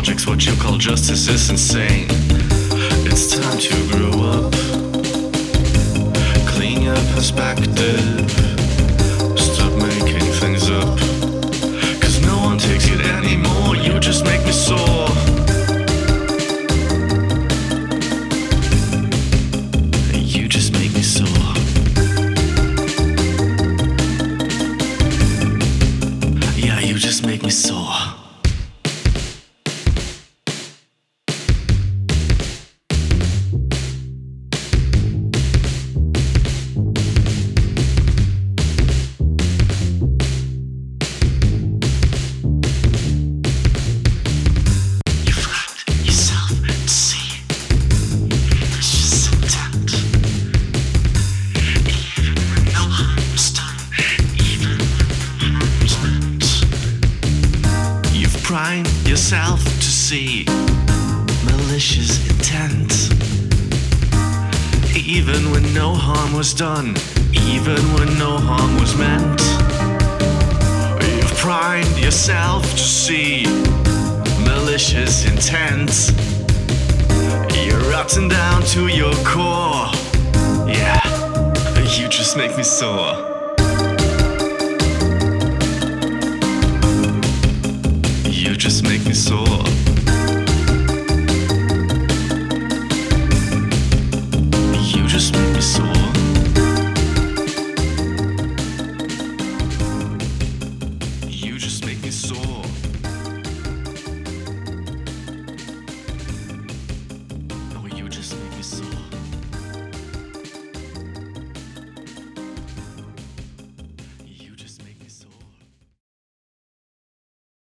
projects, what you call justice is insane. It's time to grow up, clean your perspective, stop making things up, 'cause no one takes it anymore, you just make me sore. You just make me sore. Yeah, you just make me sore. Prime yourself to see malicious intent, even when no harm was done, even when no harm was meant. You've primed yourself to see malicious intent. You're rotten down to your core. Yeah, you just make me sore. You just make me sore. You just make me sore. You just make me sore. Oh, you just make